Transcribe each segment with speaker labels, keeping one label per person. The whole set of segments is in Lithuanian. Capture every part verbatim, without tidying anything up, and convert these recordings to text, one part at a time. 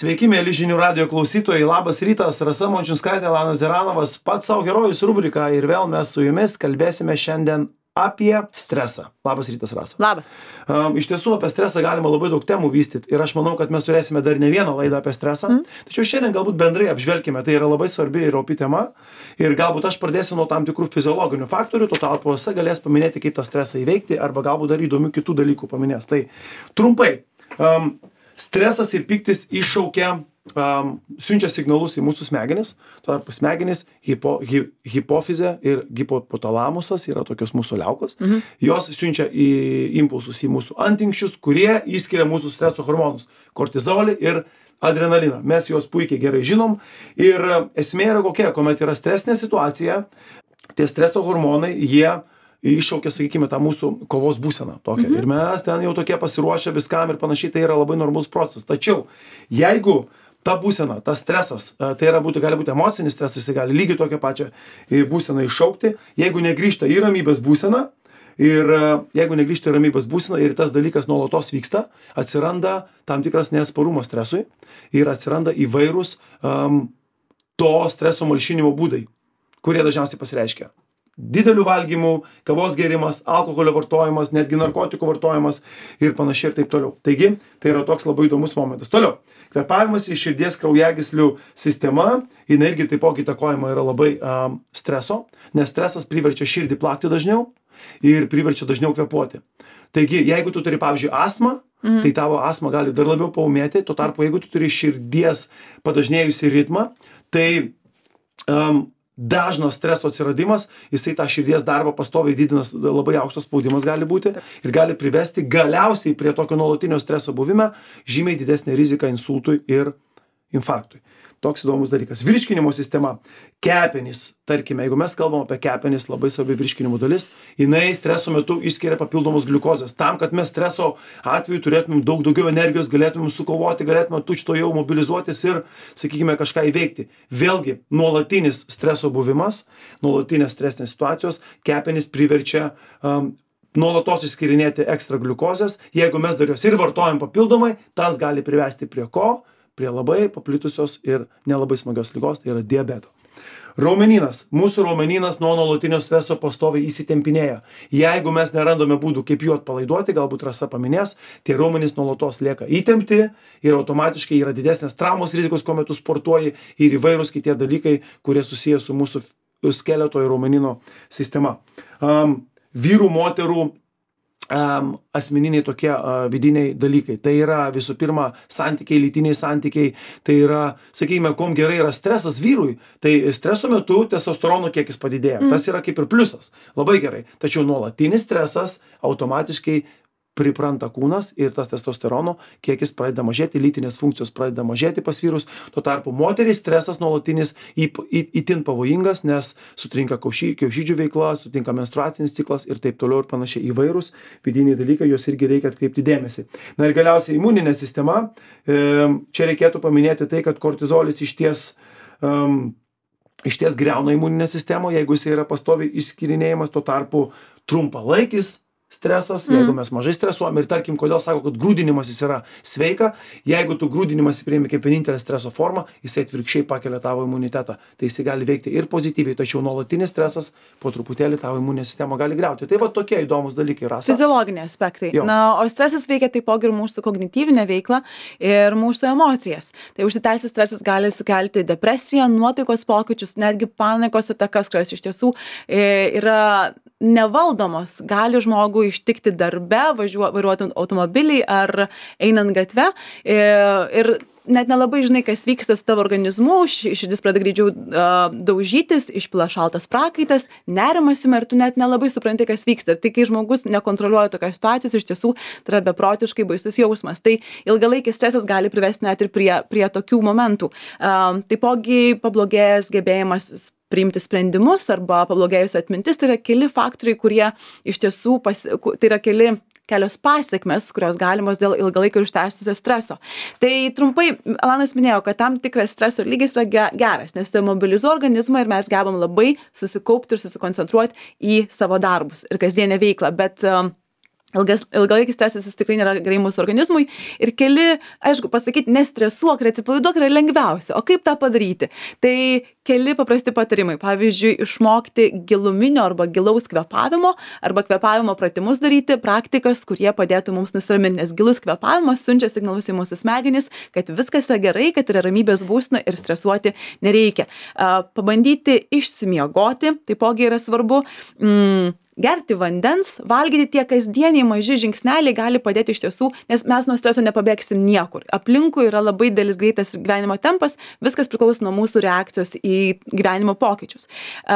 Speaker 1: Sveiki, mėly žinių radijo klausytojai, labas rytas, Rasa Mončinskaitė, Elanas Dzeranovas, pats savo herojus rubrika ir vėl mes su jumis kalbėsime šiandien apie stresą. Labas rytas, Rasa.
Speaker 2: Labas.
Speaker 1: Um, iš tiesų apie stresą galima labai daug temų vystyti ir aš manau, kad mes turėsime dar ne vieną laidą apie stresą, mm. tačiau šiandien galbūt bendrai apžvelkime, tai yra labai svarbi ir opi tema ir galbūt aš pradėsiu nuo tam tikrų fiziologinių faktorių, tuo tarpu Rasa galės paminėti, kaip tą stresą įveikti arba galbūt dar įdomių kitų dalykų paminės. Tai trumpai. Um, Stresas ir pyktis iššaukia, um, siunčia signalus į mūsų smegenis, tuo tarpu smegenis, hipo, hi, hipofizė ir hipotalamusas yra tokios mūsų liaukos, mhm. jos siunčia į impulsus į mūsų antinkščius, kurie įskiria mūsų streso hormonus, kortizolį ir adrenaliną. Mes juos puikiai gerai žinom ir esmė yra kokia, kuomet yra stresinė situacija, tie streso hormonai, jie iššaukia, sakykime, tą mūsų kovos būseną tokią. Mhm. Ir mes ten jau tokie pasiruošę viskam ir panašiai, tai yra labai normalus procesas. Tačiau, jeigu ta būsena, tas stresas, tai yra būtų, gali būti emocinis stresas, jis gali lygiai tokią pačią būseną iššaukti, jeigu negrįžta į ramybės būseną ir jeigu negrįžta į ramybės būseną ir tas dalykas nuolatos vyksta, atsiranda tam tikras neatsparumas stresui ir atsiranda įvairūs um, to streso malšinimo būdai, kurie dažniausiai pasireiškia didelių valgymų, kavos gėrimas, alkoholio vartojimas, netgi narkotikų vartojimas ir panašiai ir taip toliau. Taigi, tai yra toks labai įdomus momentas. Toliau, kvėpavimas į širdies kraujagyslių sistema, jinai irgi taipogi įtakojama yra labai um, streso, nes stresas priverčia širdį plakti dažniau ir priverčia dažniau kvėpuoti. Taigi, jeigu tu turi, pavyzdžiui, astmą, mhm. tai tavo astma gali dar labiau paūmėti, tuo tarpu, jeigu tu turi širdies padažnėjusi ritmą, tai um, dažnas streso atsiradimas, jisai tą širdies darbą pastoviai didinas, labai aukštas spaudimas gali būti ir gali privesti galiausiai prie tokio nuolatinio streso buvime žymiai didesnę riziką insultui ir infarktui. Toks įdomus dalykas. Virškinimo sistema. Kepenys, tarkime, jeigu mes kalbam apie kepenis, labai svarbi virškinimo dalis, jinai streso metu išskiria papildomos gliukozės. Tam, kad mes streso atveju turėtumėm daug daugiau energijos, galėtumėm sukovoti, galėtumėm tučtuojau mobilizuotis ir, sakykime, kažką įveikti. Vėlgi, nuolatinis streso buvimas, nuolatinės stresinės situacijos, kepenys priverčia um, nuolatos išskirinėti ekstra gliukozės. Jeigu mes dar jos ir vartojam papildomai, tas gali privesti prie ko? Prie labai paplitusios ir nelabai smagios ligos, tai yra diabeto. Raumenynas. Mūsų raumenynas nuo nuolatinio streso pastoviai įsitempinėja. Jeigu mes nerandame būdų, kaip jų atpalaiduoti, galbūt Rasa paminės, tie raumenys nuolatos lieka įtempti ir automatiškai yra didesnės traumos rizikos, kuomet tu sportuoji ir įvairūs kitie dalykai, kurie susiję su mūsų skeleto ir raumenyno sistema. Um, vyrų, moterų Um, asmeniniai tokie uh, vidiniai dalykai. Tai yra visų pirma santykiai, lytiniai santykiai, tai yra, sakykime, kom gerai yra stresas vyrui, tai streso metu testosterono kiekis padidėja. Mm. Tas yra kaip ir pliusas. Labai gerai. Tačiau nuolatinis stresas automatiškai pripranta kūnas ir tas testosterono kiekis pradeda mažėti, lytinės funkcijos pradeda mažėti pas vyrus. Tuo tarpu moterys stresas nuolatinis itin pavojingas, nes sutrinka kiaušidžių veikla, sutinka menstruacinis ciklas ir taip toliau ir panašiai įvairūs vidiniai dalykai, juos irgi reikia atkreipti dėmesį. Na ir galiausiai imuninė sistema. Čia reikėtų paminėti tai, kad kortizolis išties um, išties griauna imuninę sistemą, jeigu jis yra pastoviai išskirinėjimas, tuo tarpu trumpalaikis stresas, mm. jeigu mes mažai stresuojam ir tarkim, kodėl sako, kad grūdinimas jis yra sveika, jeigu tu grūdinimas priimi kaip vienintelę streso formą, jisai atvirkščiai pakelia tavo imunitetą. Tai jisai gali veikti ir pozityviai, tačiau nuolatinis stresas po truputėlį tavo imuninę sistemą gali griauti. Tai va tokie įdomus dalykai, Rasa.
Speaker 2: Fiziologiniai aspektai. Jo. Na, o stresas veikia taipogi ir mūsų kognityvinę veiklą ir mūsų emocijas. Tai užsitęsęs stresas gali sukelti depresiją, nuotaikos pokyčius, netgi panikos atakas, kurios iš tiesų yra nevaldomos. Gali žmogų ištikti darbe, vairuoti automobilį ar einant gatve ir net nelabai žinai, kas vyksta su tavo organizmu, širdis pradeda greičiau uh, daužytis, išpila šaltas prakaitas, nerimas ima ir tu net nelabai supranti, kas vyksta. Ir tai, kai žmogus nekontroliuoja tokios situacijos, iš tiesų tai yra beprotiškai baisus jausmas. Tai ilgalaikis stresas gali privesti net ir prie, prie tokių momentų. Uh, taipogi pablogėjęs gebėjimas priimti sprendimus arba pablogėjusi atmintis, tai yra keli faktoriai, kurie iš tiesų, pas, tai yra keli kelios pasiekmes, kurios galimos dėl ilgalaikio ir užtęsusio streso. Tai trumpai, Elanas minėjo, kad tam tikras streso lygis yra geras, nes tai mobilizuoja organizmą ir mes gebam labai susikaupti ir susikoncentruoti į savo darbus ir kasdienę veiklą, bet Ilgas, ilgalaikis stresas jis tikrai nėra gerai mūsų organizmui. Ir keli, aišku, pasakyti, nestresuok ir atsipalaiduok yra lengviausia. O kaip tą padaryti? Tai keli paprasti patarimai. Pavyzdžiui, išmokti giluminio arba gilaus kvėpavimo arba kvėpavimo pratimus daryti, praktikas, kurie padėtų mums nusiraminti. Nes gilus kvėpavimas siunčia signalus į mūsų smegenis, kad viskas yra gerai, kad yra ramybės būsena ir stresuoti nereikia. Pabandyti išsimiegoti, taipogi yra svarbu. Mm, gerti vandens, valgyti tie kasdieniai maži žingsneliai gali padėti iš tiesų, nes mes nuo streso nepabėgsim niekur. Aplinkui yra labai didelis greitas gyvenimo tempas, viskas priklauso nuo mūsų reakcijos į gyvenimo pokyčius.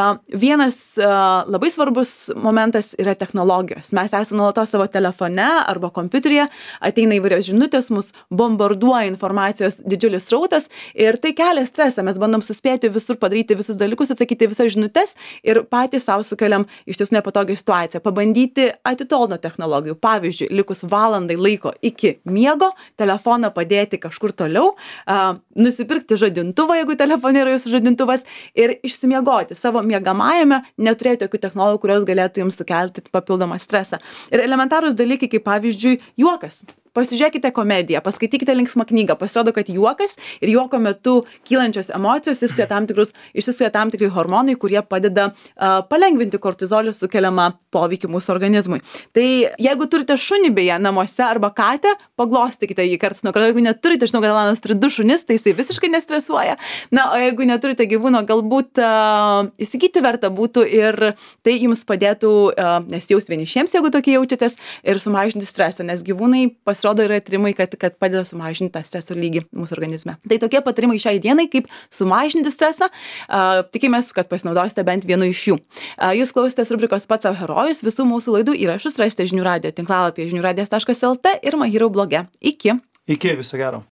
Speaker 2: Vienas labai svarbus momentas yra technologijos. Mes esame nuolatos savo telefone arba kompiuteryje, ateina įvairios žinutės, mus bombarduoja informacijos didžiulis srautas ir tai kelia stresą. Mes bandom suspėti visur padaryti visus dalykus, atsakyti visas žinutes ir patys savo sukeliam iš tiesų nepatogią situaciją. Pabandyti atitolti nuo technologijų. Pavyzdžiui, likus valandai laiko iki miego, telefoną padėti kažkur toliau, uh, nusipirkti žadintuvą, jeigu telefone yra jūsų žadintuvas, ir išsimiegoti savo miegamajame, neturėti tokių technologijų, kurios galėtų jums sukelti papildomą stresą. Ir elementarūs dalykai, kaip pavyzdžiui, juokas. Pasižiūrėkite komediją, paskaitykite linksmą knygą. Pasirodo, kad juokas ir juoko metu kylančios emocijos išskiria tam tikrus, išsiskiria tam tikri hormonai, kurie padeda uh, palengvinti kortizolio sukeliamą poveikį mūsų organizmui. Tai jeigu turite šunį beje namuose arba katę, paglostykite jį karts nuo karto. Jeigu neturite, žinau, kad Alanas turi du šunis, tai jisai visiškai nestresuoja. Na, o jeigu neturite gyvūno, galbūt uh, įsigyti verta būtų ir tai jums padėtų uh, nesijausti vienišiems, jeigu tokie jaučiatės, ir sumažinti stresą, nes gyvūnai pasirodo yra tyrimai, kad, kad padeda sumažinti tą streso lygį mūsų organizme. Tai tokie patarimai šiai dienai, kaip sumažinti stresą. Uh, tikimės, kad pasinaudosite bent vienu iš jų. Uh, jūs klausėtės rubrikos Pats savo herojus. Visų mūsų laidų įrašus rasite žinių radijo tinklalapyje žinių radijas taškas lt ir My Hero bloge. Iki.
Speaker 1: Iki, viso gero.